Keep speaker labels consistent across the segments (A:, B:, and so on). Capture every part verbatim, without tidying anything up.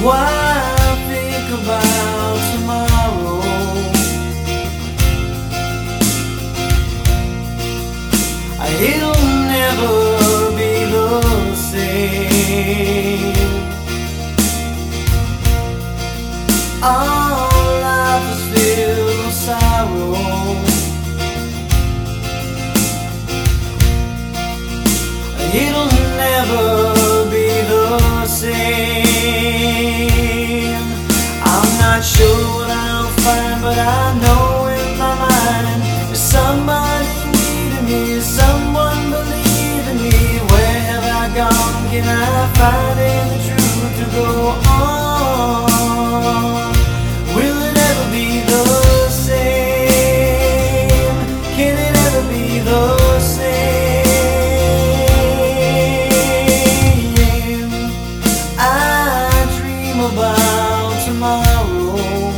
A: Why I think about tomorrow. It'll never be the same. All life is filled with sorrow. It'll never be the same. I'm not sure what I'll find, but I know in my mind there's somebody needing me, someone believing me. Where have I gone? Can I find any truth to go on? Will it ever be the same? Can it ever be the same? I dream about tomorrow.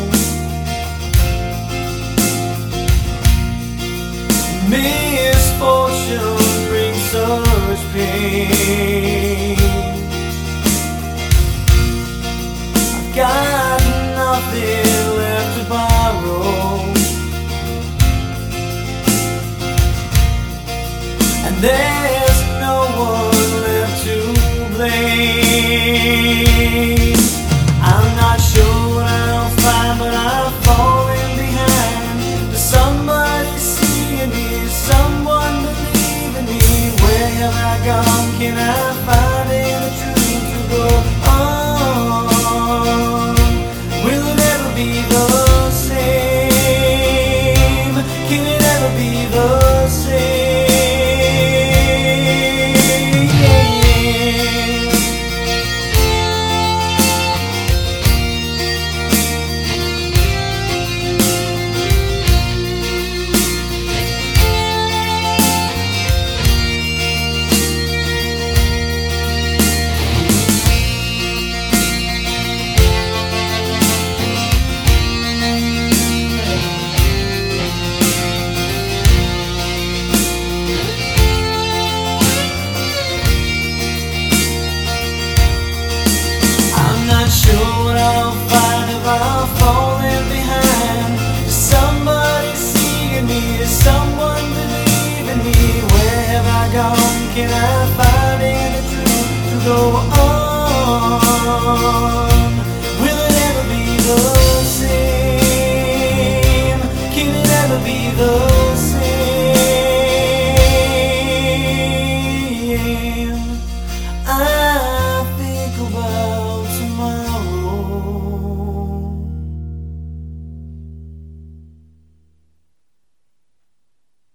A: Misfortune brings such pain. I've got nothing left to borrow, and there's no one left to blame. I'm not sure what I'll find, but I'm falling behind. There's somebody seeing me, someone believing me. Where have I gone? Can I find